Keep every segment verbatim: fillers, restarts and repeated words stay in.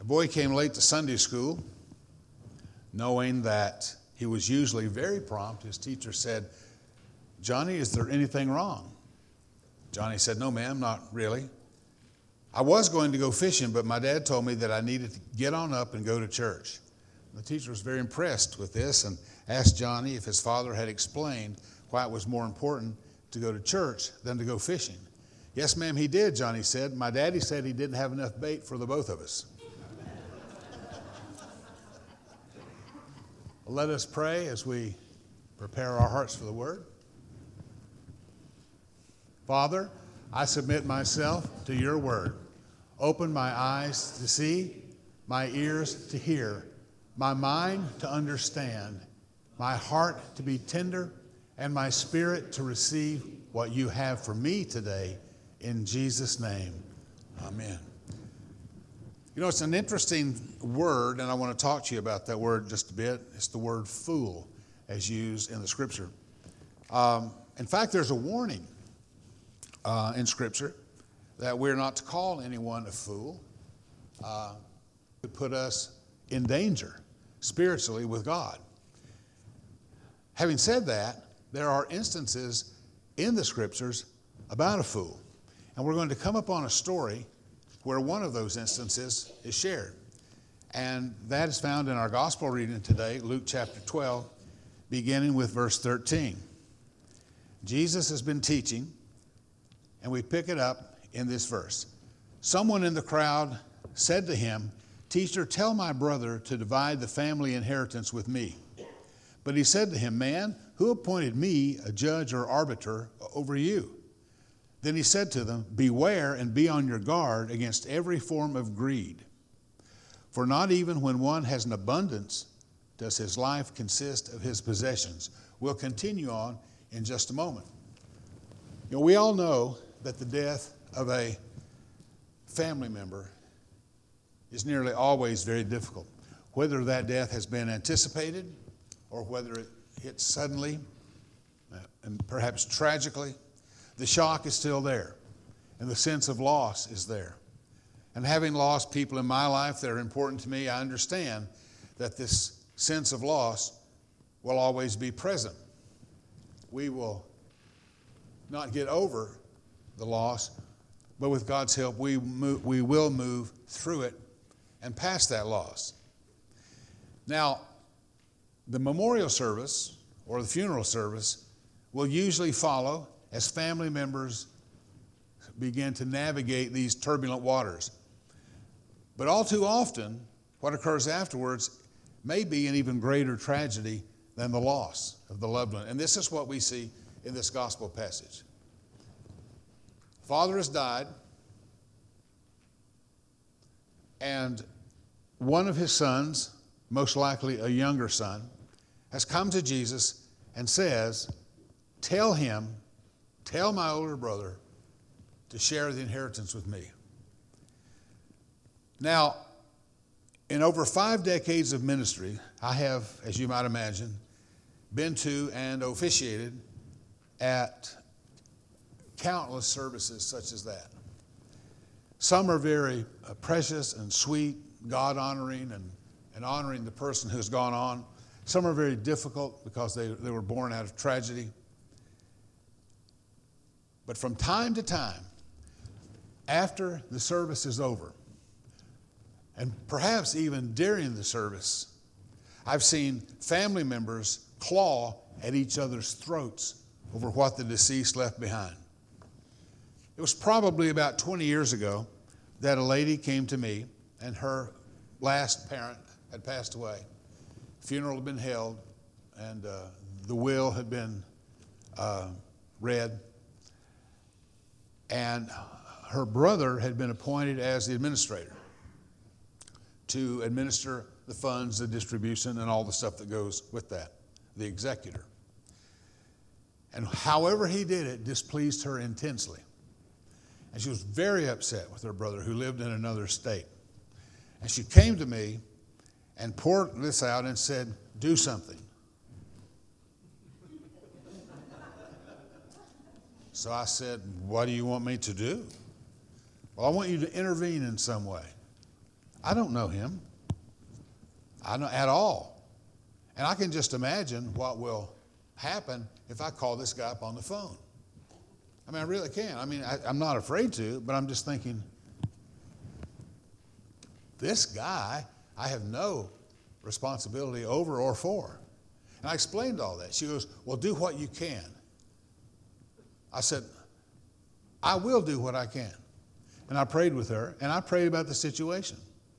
boy came late to Sunday school, knowing that he was usually very prompt. His teacher said, "Johnny, is there anything wrong?" Johnny said, "No, ma'am, not really. I was going to go fishing, but my dad told me that I needed to get on up and go to church." The teacher was very impressed with this and asked Johnny if his father had explained why it was more important to go to church than to go fishing. "Yes, ma'am, he did," Johnny said. "My daddy said he didn't have enough bait for the both of us." Let us pray as we prepare our hearts for the word. Father, I submit myself to your word. Open my eyes to see, my ears to hear, my mind to understand, my heart to be tender, and my spirit to receive what you have for me today. In Jesus' name, amen. You know, it's an interesting word, and I want to talk to you about that word just a bit. It's the word fool, as used in the Scripture. Um, in fact, there's a warning uh, in Scripture that we're not to call anyone a fool. Uh, it would put us in danger spiritually with God. Having said that, there are instances in the Scriptures about a fool. And we're going to come upon a story where one of those instances is shared. And that is found in our gospel reading today, Luke chapter twelve, beginning with verse thirteen. Jesus has been teaching, and we pick it up in this verse. Someone in the crowd said to him, "Teacher, tell my brother to divide the family inheritance with me." But he said to him, "Man, who appointed me a judge or arbiter over you?" Then he said to them, "Beware and be on your guard against every form of greed. For not even when one has an abundance does his life consist of his possessions." We'll continue on in just a moment. You know, we all know that the death of a family member is nearly always very difficult. Whether that death has been anticipated or whether it hits suddenly and perhaps tragically, the shock is still there, and the sense of loss is there. And having lost people in my life that are important to me, I understand that this sense of loss will always be present. We will not get over the loss, but with God's help, we move, we will move through it and past that loss. Now, the memorial service or the funeral service will usually follow as family members begin to navigate these turbulent waters. But all too often, what occurs afterwards may be an even greater tragedy than the loss of the loved one. And this is what we see in this gospel passage. Father has died, and one of his sons, most likely a younger son, has come to Jesus and says, "Tell him, tell my older brother to share the inheritance with me." Now, in over five decades of ministry, I have, as you might imagine, been to and officiated at countless services such as that. Some are very uh, precious and sweet, God-honoring and, and honoring the person who's gone on. Some are very difficult because they, they were born out of tragedy. But from time to time, after the service is over, and perhaps even during the service, I've seen family members claw at each other's throats over what the deceased left behind. It was probably about twenty years ago that a lady came to me, and her last parent had passed away. Funeral had been held, and uh, the will had been uh, read. And her brother had been appointed as the administrator to administer the funds, the distribution, and all the stuff that goes with that, the executor. And however he did it displeased her intensely. And she was very upset with her brother who lived in another state. And she came to me and poured this out and said, "Do something." So I said, "What do you want me to do?" "Well, I want you to intervene in some way." I don't know him. I don't at all. And I can just imagine what will happen if I call this guy up on the phone. I mean, I really can. I mean, I, I'm not afraid to, but I'm just thinking, this guy I have no responsibility over or for. And I explained all that. She goes, well, do what you can. I said, I will do what I can. And I prayed with her, and I prayed about the situation,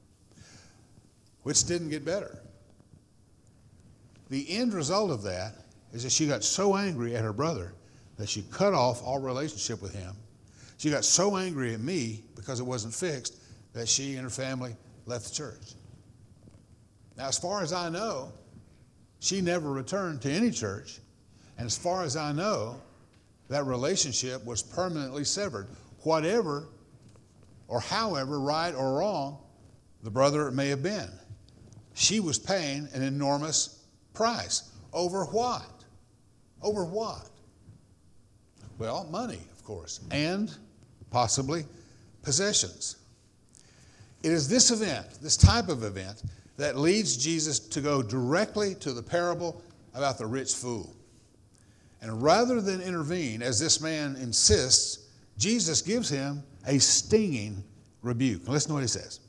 which didn't get better. The end result of that is that she got so angry at her brother that she cut off all relationship with him. She got so angry at me because it wasn't fixed that she and her family left the church. Now, as far as I know, she never returned to any church. And as far as I know, that relationship was permanently severed. Whatever or however right or wrong the brother may have been, she was paying an enormous price. Over what? Over what? Well, money, of course, and possibly possessions. It is this event, this type of event, that leads Jesus to go directly to the parable about the rich fool. And rather than intervene, as this man insists, Jesus gives him a stinging rebuke. Listen to what he says.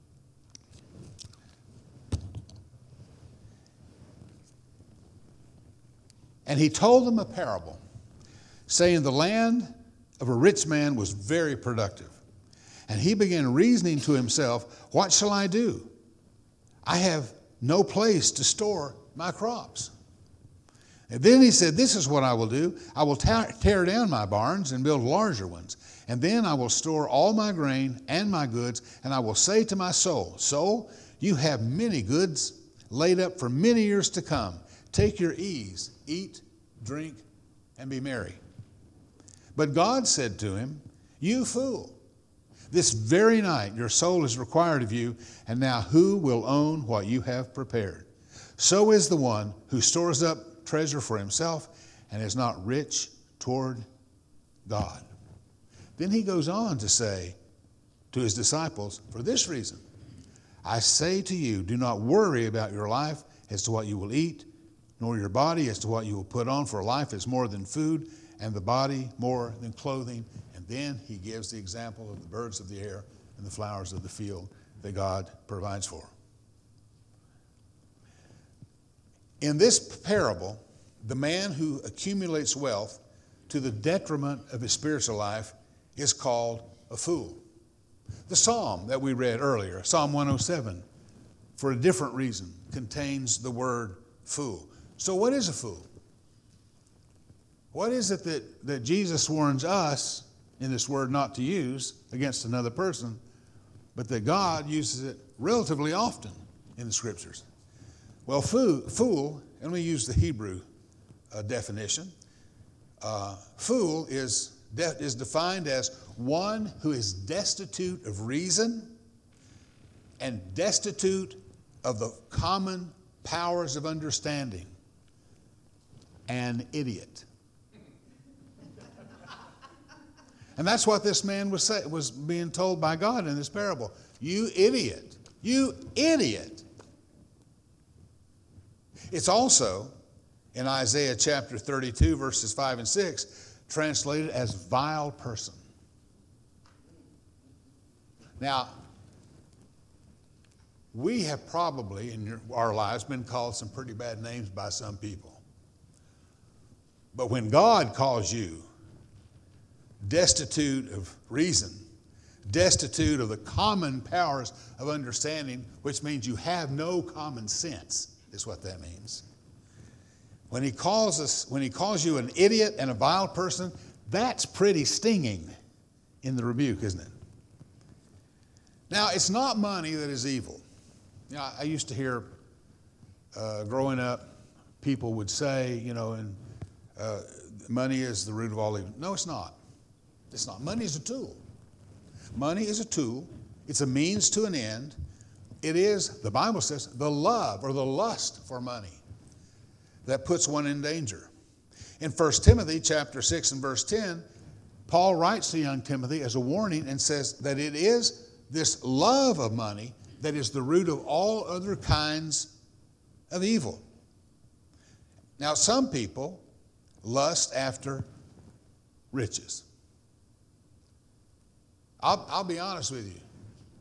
And he told them a parable, saying, the land of a rich man was very productive. And he began reasoning to himself, what shall I do? I have no place to store my crops. And then he said, this is what I will do. I will ta- tear down my barns and build larger ones. And then I will store all my grain and my goods. And I will say to my soul, soul, you have many goods laid up for many years to come. Take your ease, eat, drink, and be merry. But God said to him, you fool, this very night your soul is required of you, and now who will own what you have prepared? So is the one who stores up treasure for himself and is not rich toward God. Then he goes on to say to his disciples, for this reason, I say to you, do not worry about your life as to what you will eat, nor your body as to what you will put on, for life is more than food, and the body more than clothing. And then he gives the example of the birds of the air and the flowers of the field that God provides for. In this parable, the man who accumulates wealth to the detriment of his spiritual life is called a fool. The psalm that we read earlier, Psalm one oh seven, for a different reason, contains the word fool. So what is a fool? What is it that, that Jesus warns us in this word not to use against another person, but that God uses it relatively often in the scriptures? Well, fool, fool and we use the Hebrew uh, definition. Uh, fool is, de- is defined as one who is destitute of reason and destitute of the common powers of understanding. An idiot. And that's what this man was say, was being told by God in this parable. You idiot. You idiot. It's also in Isaiah chapter thirty-two, verses five and six, translated as vile person. Now, we have probably in your, our lives been called some pretty bad names by some people. But when God calls you destitute of reason, destitute of the common powers of understanding, which means you have no common sense, is what that means. When he calls us, when he calls you an idiot and a vile person, that's pretty stinging in the rebuke, isn't it? Now, it's not money that is evil. You know, I used to hear uh, growing up, people would say, you know, and uh, money is the root of all evil. No, it's not. It's not. Money is a tool. Money is a tool. It's a means to an end. It is, the Bible says, the love or the lust for money that puts one in danger. In First Timothy chapter six and verse ten, Paul writes to young Timothy as a warning and says that it is this love of money that is the root of all other kinds of evil. Now, some people lust after riches. I'll, I'll be honest with you.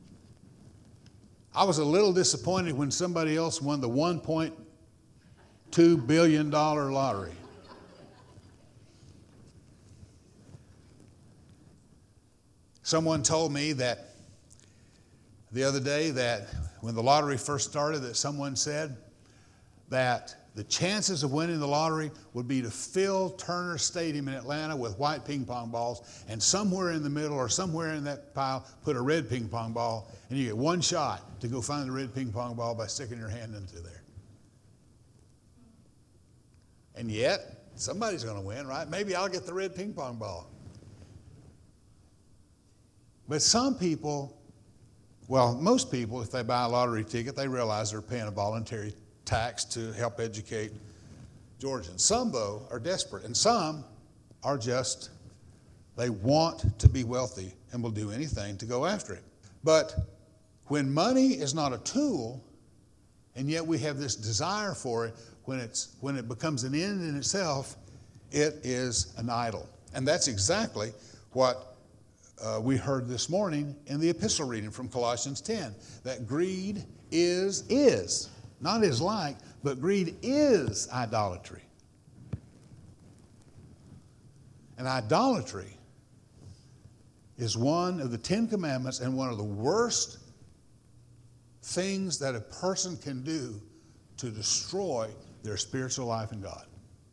I was a little disappointed when somebody else won the one point two billion dollars lottery. Someone told me that the other day that when the lottery first started, that someone said that the chances of winning the lottery would be to fill Turner Stadium in Atlanta with white ping pong balls, and somewhere in the middle or somewhere in that pile put a red ping pong ball, and you get one shot to go find the red ping pong ball by sticking your hand into there. And yet, somebody's going to win, right? Maybe I'll get the red ping pong ball. But some people, well, most people, if they buy a lottery ticket, they realize they're paying a voluntary tax to help educate Georgians. Some, though, are desperate, and some are just, they want to be wealthy and will do anything to go after it. But when money is not a tool, and yet we have this desire for it, when it's when it becomes an end in itself, it is an idol. And that's exactly what uh, we heard this morning in the epistle reading from Colossians ten, that greed is, is, not is like, but greed is idolatry. And idolatry is one of the Ten Commandments and one of the worst things that a person can do to destroy their spiritual life in God.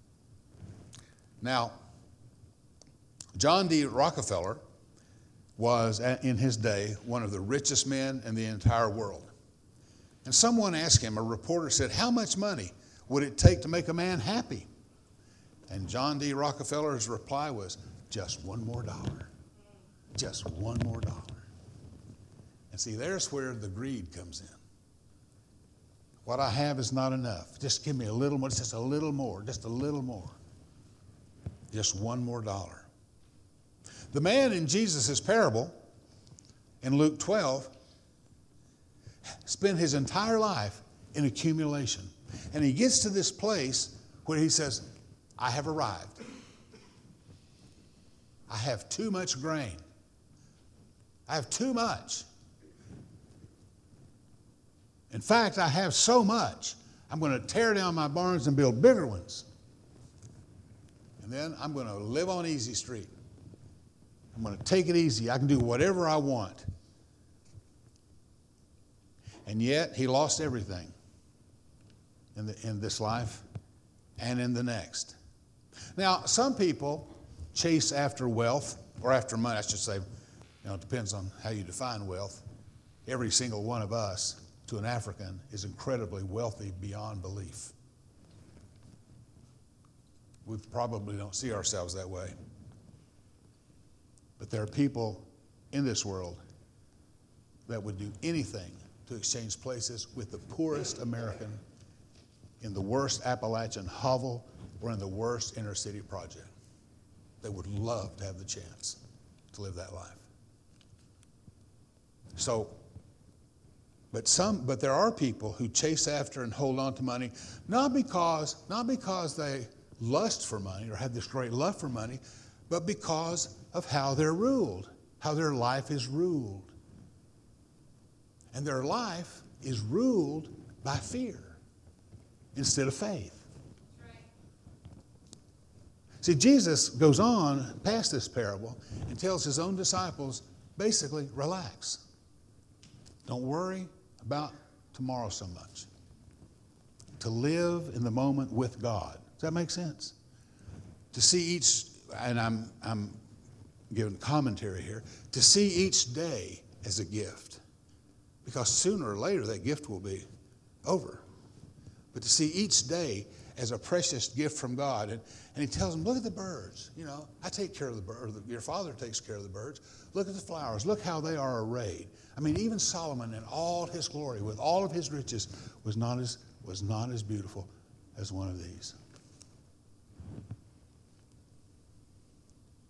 Now, John D. Rockefeller was, in his day, one of the richest men in the entire world. And someone asked him, a reporter said, how much money would it take to make a man happy? And John D. Rockefeller's reply was, just one more dollar. Just one more dollar. And see, there's where the greed comes in. What I have is not enough. Just give me a little more, just a little more, just a little more. Just one more dollar. The man in Jesus' parable in Luke twelve spent his entire life in accumulation. And he gets to this place where he says, I have arrived. I have too much grain. I have too much. In fact, I have so much, I'm going to tear down my barns and build bigger ones. And then I'm going to live on easy street. I'm going to take it easy. I can do whatever I want. And yet, he lost everything in, the, in this life and in the next. Now, some people chase after wealth, or after money, I should say. You know, it depends on how you define wealth. Every single one of us, to an African, is incredibly wealthy beyond belief. We probably don't see ourselves that way. But there are people in this world that would do anything to exchange places with the poorest American in the worst Appalachian hovel or in the worst inner city project. They would love to have the chance to live that life. So, But some, but there are people who chase after and hold on to money, not because, not because they lust for money or have this great love for money, but because of how they're ruled, how their life is ruled. And their life is ruled by fear instead of faith. Right. See, Jesus goes on past this parable and tells his own disciples, basically, relax. Don't worry about tomorrow so much. To live in the moment with God. Does that make sense? To see each, and I'm, I'm giving commentary here, to see each day as a gift. Because sooner or later that gift will be over. But to see each day as a precious gift from God. And, and he tells them, look at the birds. You know, I take care of the birds. Your Father takes care of the birds. Look at the flowers. Look how they are arrayed. I mean, even Solomon in all his glory, with all of his riches, was not as, was not as beautiful as one of these.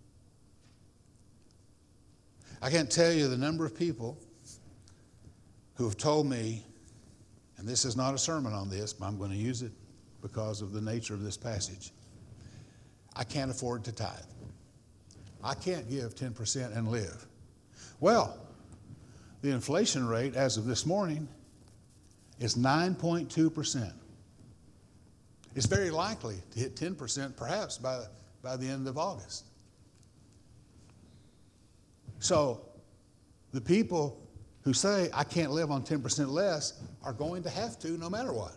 I can't tell you the number of people who have told me, and this is not a sermon on this, but I'm going to use it because of the nature of this passage. I can't afford to tithe. I can't give ten percent and live. Well, the inflation rate as of this morning is nine point two percent. It's very likely to hit ten percent perhaps by, by the end of August. So the people who say, I can't live on ten percent less, are going to have to no matter what.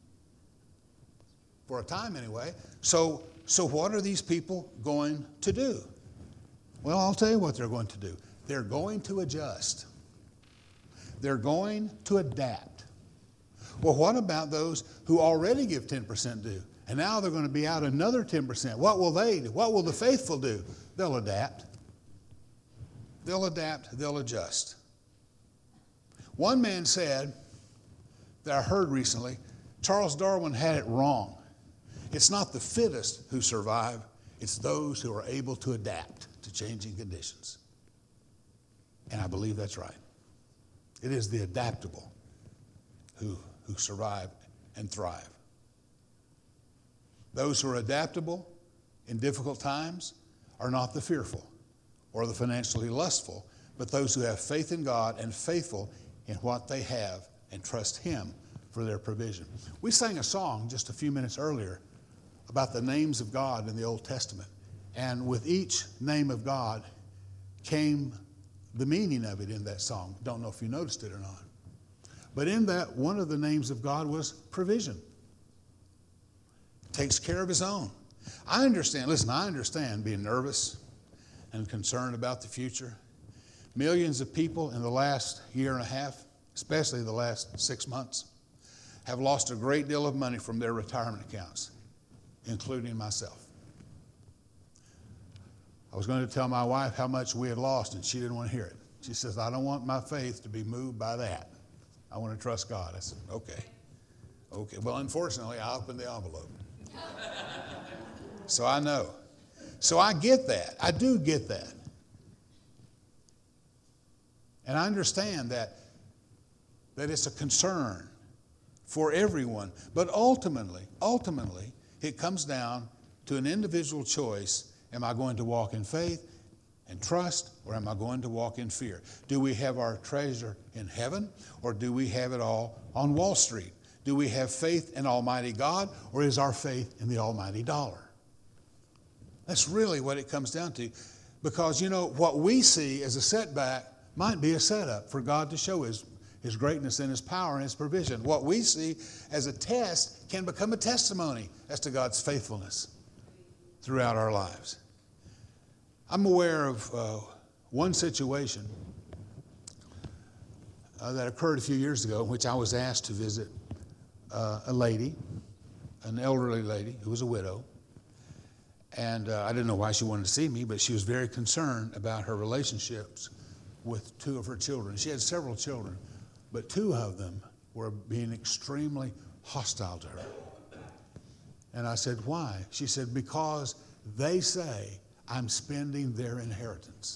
For a time anyway. So, so what are these people going to do? Well, I'll tell you what they're going to do. They're going to adjust. They're going to adapt. Well, what about those who already give ten percent due? And now they're going to be out another ten percent. What will they do? What will the faithful do? They'll adapt. They'll adapt. They'll adjust. One man said, that I heard recently, Charles Darwin had it wrong. It's not the fittest who survive, it's those who are able to adapt to changing conditions. And I believe that's right. It is the adaptable who, who survive and thrive. Those who are adaptable in difficult times are not the fearful or the financially lustful, but those who have faith in God and faithful in what they have and trust Him for their provision. We sang a song just a few minutes earlier about the names of God in the Old Testament. And with each name of God came the meaning of it in that song. Don't know if you noticed it or not. But in that, one of the names of God was provision. Takes care of His own. I understand, listen, I understand being nervous and concerned about the future. Millions of people in the last year and a half, especially the last six months, have lost a great deal of money from their retirement accounts, including myself. I was going to tell my wife how much we had lost, and she didn't want to hear it. She says, I don't want my faith to be moved by that. I want to trust God. I said, okay. Okay. Well, unfortunately, I opened the envelope. So I know. So I get that. I do get that. And I understand that, that it's a concern for everyone. But ultimately, ultimately, it comes down to an individual choice. Am I going to walk in faith and trust, or am I going to walk in fear? Do we have our treasure in heaven, or do we have it all on Wall Street? Do we have faith in Almighty God, or is our faith in the almighty dollar? That's really what it comes down to. Because, you know, what we see as a setback might be a setup for God to show His, His greatness and His power and His provision. What we see as a test can become a testimony as to God's faithfulness throughout our lives. I'm aware of uh, one situation uh, that occurred a few years ago in which I was asked to visit uh, a lady, an elderly lady who was a widow. And uh, I didn't know why she wanted to see me, but she was very concerned about her relationships with two of her children. She had several children, but two of them were being extremely hostile to her. And I said, why? She said, because they say I'm spending their inheritance.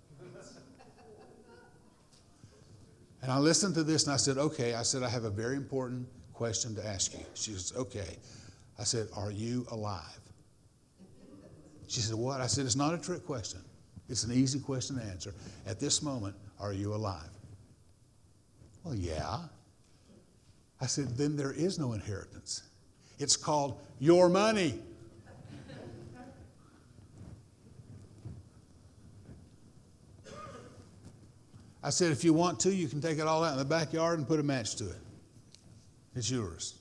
And I listened to this and I said, okay. I said, I have a very important question to ask you. She says, okay. I said, are you alive? She said, what? I said, it's not a trick question. It's an easy question to answer. At this moment, are you alive? Well, yeah. I said, then there is no inheritance. It's called your money. I said, if you want to, you can take it all out in the backyard and put a match to it. It's yours.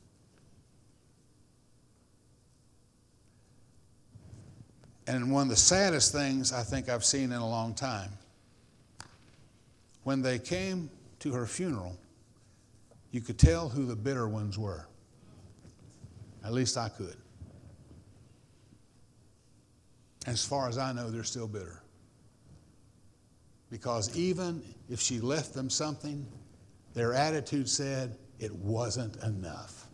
And one of the saddest things I think I've seen in a long time, when they came to her funeral, you could tell who the bitter ones were. At least I could. As far as I know, they're still bitter. Because even if she left them something, their attitude said it wasn't enough.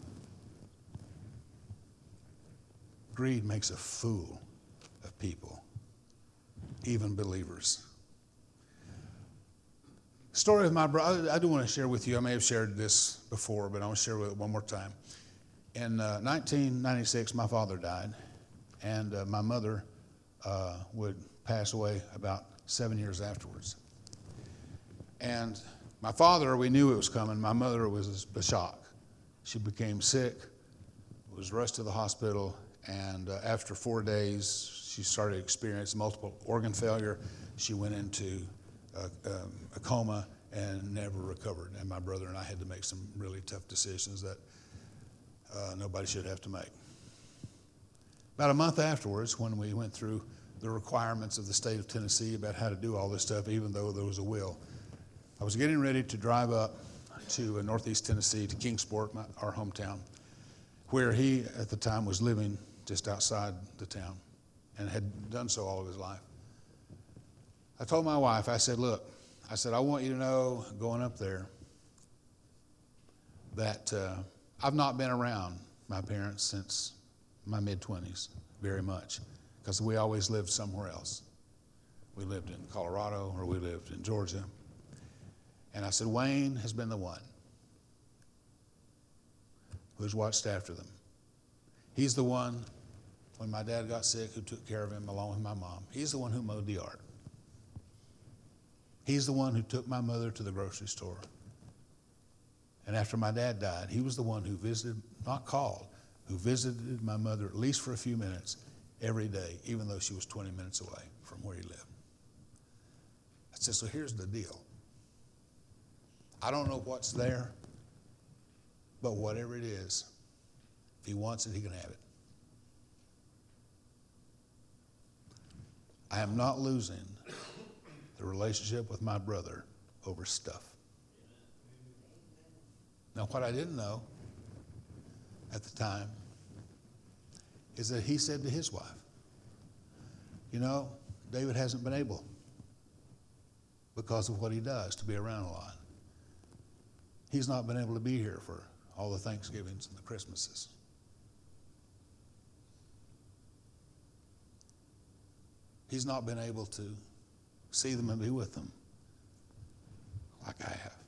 Greed makes a fool of people, even believers. Story of my brother, I do want to share with you. I may have shared this before, but I want to share it one more time. In uh, nineteen ninety-six, my father died, and uh, my mother uh, would pass away about seven years afterwards. And my father, we knew it was coming. My mother was a shock. She became sick, was rushed to the hospital, and uh, after four days, she started experiencing multiple organ failure. She went into a, um, a coma and never recovered. And my brother and I had to make some really tough decisions that uh, nobody should have to make. About a month afterwards, when we went through the requirements of the state of Tennessee about how to do all this stuff, even though there was a will, I was getting ready to drive up to uh, northeast Tennessee, to Kingsport, my, our hometown, where he at the time was living just outside the town and had done so all of his life. I told my wife, I said, look, I said, I want you to know going up there that uh, I've not been around my parents since my mid-twenties very much, because we always lived somewhere else. We lived in Colorado or we lived in Georgia. And I said, Wayne has been the one who's watched after them. He's the one, when my dad got sick, who took care of him along with my mom. He's the one who mowed the yard. He's the one who took my mother to the grocery store. And after my dad died, he was the one who visited, not called, who visited my mother at least for a few minutes every day, even though she was twenty minutes away from where he lived. I said, so here's the deal. I don't know what's there, but whatever it is, if he wants it, he can have it. I am not losing the relationship with my brother over stuff. Now, what I didn't know at the time is that he said to his wife, you know, David hasn't been able, because of what he does, to be around a lot. He's not been able to be here for all the Thanksgivings and the Christmases. He's not been able to see them and be with them like I have.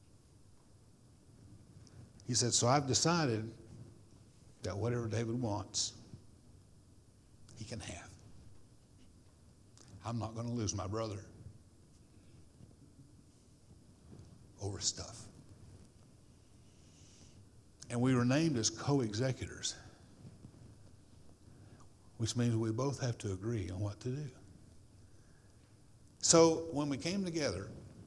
He said, so I've decided that whatever David wants, he can have. I'm not going to lose my brother over stuff. And we were named as co-executors, which means we both have to agree on what to do. So when we came together,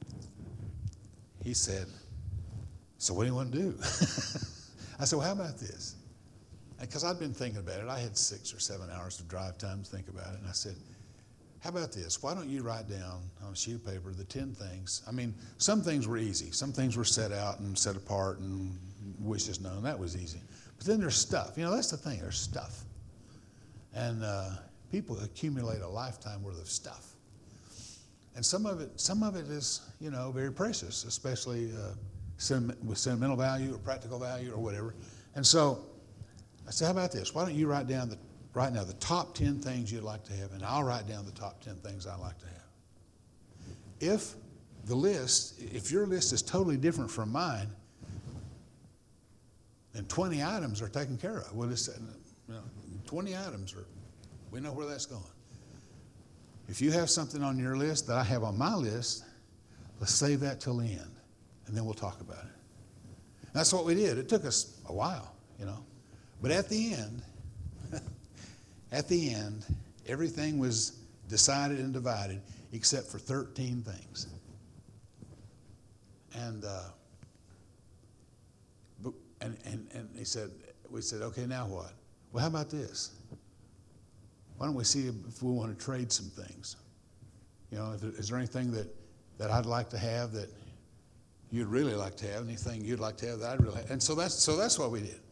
he said, so what do you want to do? I said, well, how about this? Because I'd been thinking about it. I had six or seven hours of drive time to think about it. And I said, how about this? Why don't you write down on a sheet of paper the ten things? I mean, some things were easy. Some things were set out and set apart and wishes known. That was easy. But then there's stuff. You know, that's the thing. There's stuff. And uh, people accumulate a lifetime worth of stuff. And some of it, some of it is, you know, very precious, especially uh, sentiment, with sentimental value or practical value or whatever. And so I said, how about this? Why don't you write down the right now the top ten things you'd like to have, and I'll write down the top ten things I'd like to have. If the list, if your list is totally different from mine, then twenty items are taken care of. Well, it's, you know, twenty items are, we know where that's going. If you have something on your list that I have on my list, let's save that till the end, and then we'll talk about it. And that's what we did. It took us a while, you know. But at the end, at the end, everything was decided and divided except for thirteen things. And uh, and, and and he said, we said, okay, now what? Well, how about this? Why don't we see if we want to trade some things? You know, if, is there anything that, that I'd like to have that you'd really like to have? Anything you'd like to have that I'd really have? And so that's so that's what we did.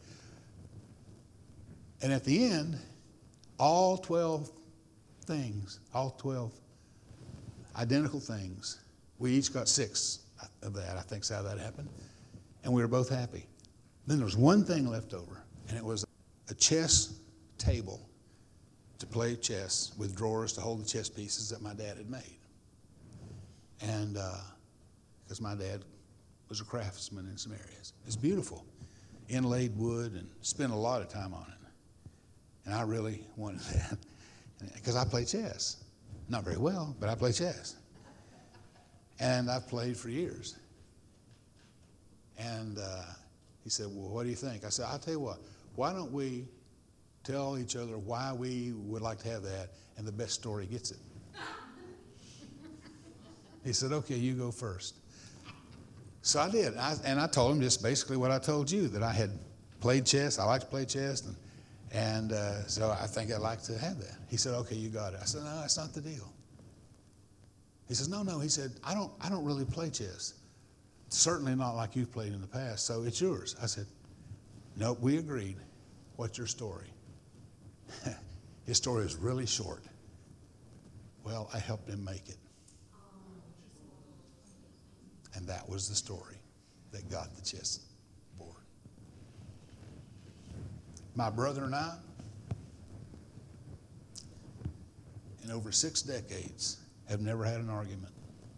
And at the end, all twelve things, all twelve identical things, we each got six of that. I think that's how that happened. And we were both happy. Then there was one thing left over, and it was a chess table to play chess with drawers to hold the chess pieces that my dad had made. And because because my dad was a craftsman in some areas. It's beautiful. Inlaid wood, and spent a lot of time on it. And I really wanted that because I play chess. Not very well, but I play chess. And I've played for years. And uh, he said, well, what do you think? I said, I'll tell you what, why don't we tell each other why we would like to have that, and the best story gets it. He said, okay, you go first. So I did, I, and I told him just basically what I told you, that I had played chess. I like to play chess, and, and uh, so I think I'd like to have that. He said, okay, you got it. I said, no, that's not the deal. He says, no, no. He said, I don't, I don't really play chess. Certainly not like you've played in the past, so it's yours. I said, nope, we agreed. What's your story? His story is really short. Well, I helped him make it. And that was the story that got the chess board. My brother and I, in over six decades, have never had an argument.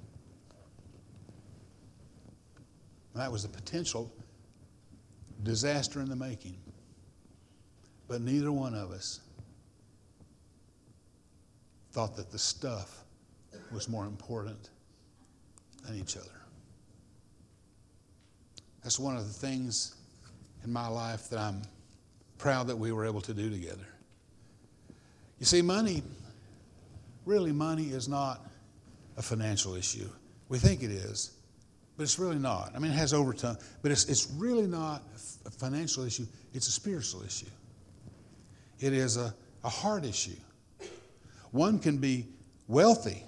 And that was a potential disaster in the making. But neither one of us thought that the stuff was more important than each other. That's one of the things in my life that I'm proud that we were able to do together. You see, money, really money is not a financial issue. We think it is, but it's really not. I mean, it has overtime, but it's, it's really not a financial issue. It's a spiritual issue. It is a, a heart issue. One can be wealthy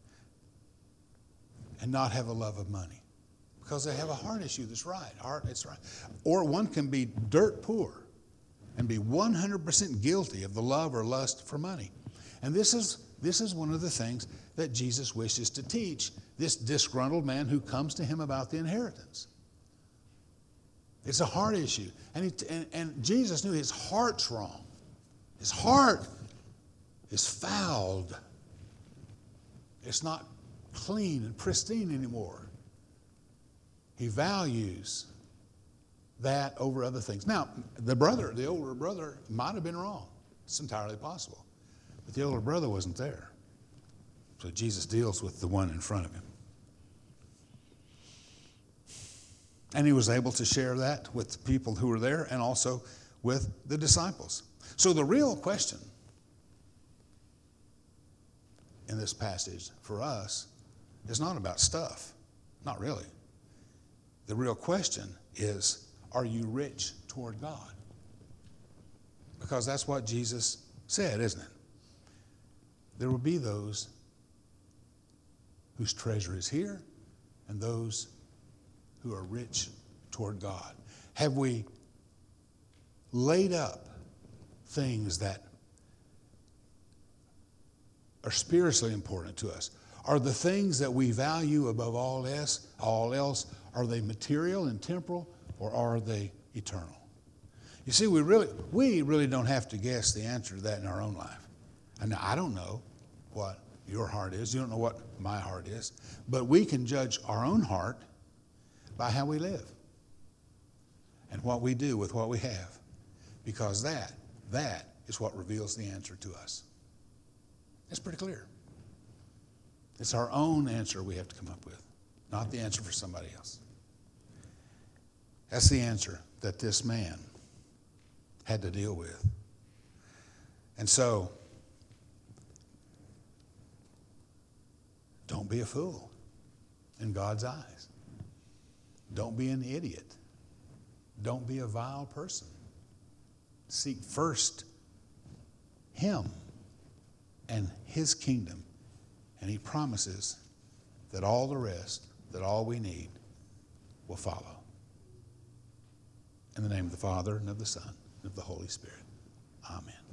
and not have a love of money because they have a heart issue that's right. Heart, it's right. Or one can be dirt poor and be one hundred percent guilty of the love or lust for money. And this is, this is one of the things that Jesus wishes to teach this disgruntled man who comes to him about the inheritance. It's a heart issue. And, he, and, and Jesus knew his heart's wrong. His heart is fouled. It's not clean and pristine anymore. He values that over other things. Now, the brother, the older brother, might have been wrong. It's entirely possible. But the older brother wasn't there. So Jesus deals with the one in front of him. And he was able to share that with the people who were there and also with the disciples. So the real question in this passage for us is not about stuff. Not really. The real question is, are you rich toward God? Because that's what Jesus said, isn't it? There will be those whose treasure is here and those who are rich toward God. Have we laid up things that are spiritually important to us? Are the things that we value above all else, all else, are they material and temporal, or are they eternal? You see, we really, we really don't have to guess the answer to that in our own life. And I don't know what your heart is. You don't know what my heart is. But we can judge our own heart by how we live and what we do with what we have. Because that, that is what reveals the answer to us. It's pretty clear. It's our own answer we have to come up with, not the answer for somebody else. That's the answer that this man had to deal with. And so, don't be a fool in God's eyes. Don't be an idiot. Don't be a vile person. Seek first Him and His kingdom. And He promises that all the rest, that all we need, will follow. In the name of the Father, and of the Son, and of the Holy Spirit. Amen.